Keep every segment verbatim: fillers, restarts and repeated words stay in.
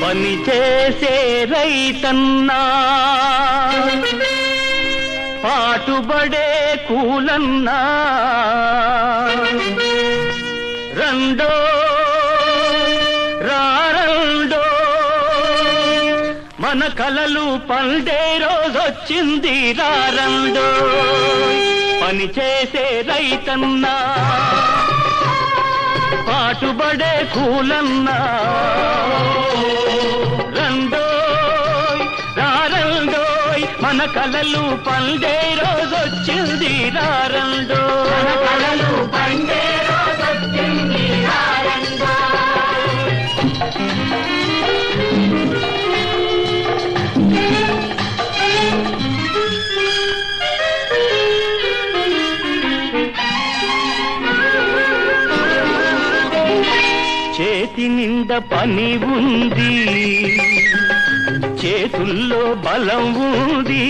పని చేసే రైతన్నా పాటుబడే కూలన్నా రెండో రారండో మన కలలు పండే రోజొచ్చింది రారండో పని చేసే రైతన్నా పాటుబడే కూలన్నా రెండోయ్ రారండోయ్ మన కలలు పండే రోజొచ్చింది రారండో కలలు పండే రోజొచ్చింది రారండో చేతి నిండా పని ఉంది చేతుల్లో బలం ఉంది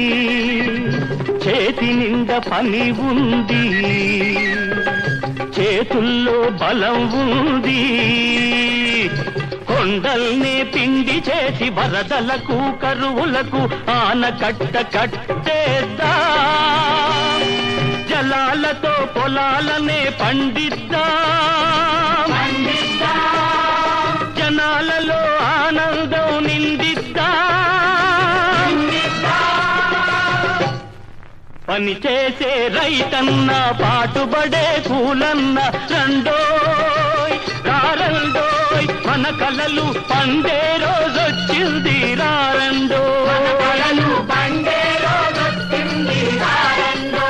చేతి నిండా పని ఉంది చేతుల్లో బలం ఉంది కొండల్ని పిండి చేసి వరదలకు కరువులకు ఆనకట్ట కట్టేద్దా జలాలతో పొలాలనే పండిద్దా జనాలలో ఆనందం నిందిద్దా పని చేసే రైతన్నా పాటుబడే కూలన్న రెండోయ్ రారండోయ్ మన కలలు పండే రోజొచ్చింది రారండో కలలు పండే రోజొచ్చింది రారండో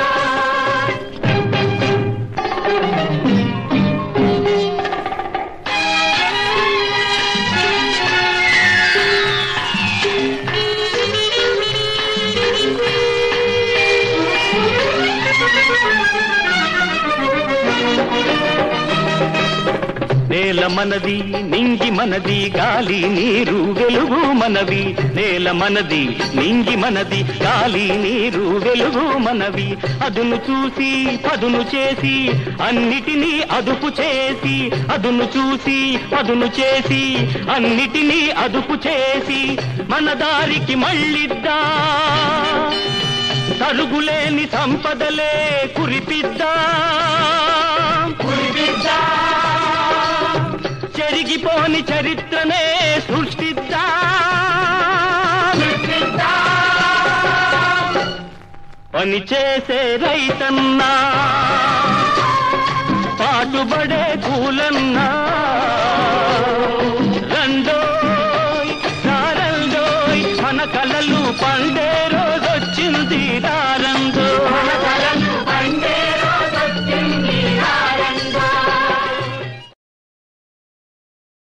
నేల మనది నింగి మనది గాలి నీరు వెలుగు మనవి నేల మనది నింగి మనది గాలి నీరు వెలుగు మనవి అదును చూసి పదును చేసి అన్నిటినీ అదుపు చేసి అదును చూసి పదును చేసి అన్నిటినీ అదుపు చేసి మన దారికి మళ్ళిద్దా తరుగులేని సంపదలే కురిపిద్దా కురిపిద్దా చెరిగిపోని చరిత్రనే సృష్టిద్దా పని చేసే రైతన్నా పాటుబడే కూలన్నా రెండోయ్ రారండోయ్ మన కలలు పండే రోజొచ్చింది రార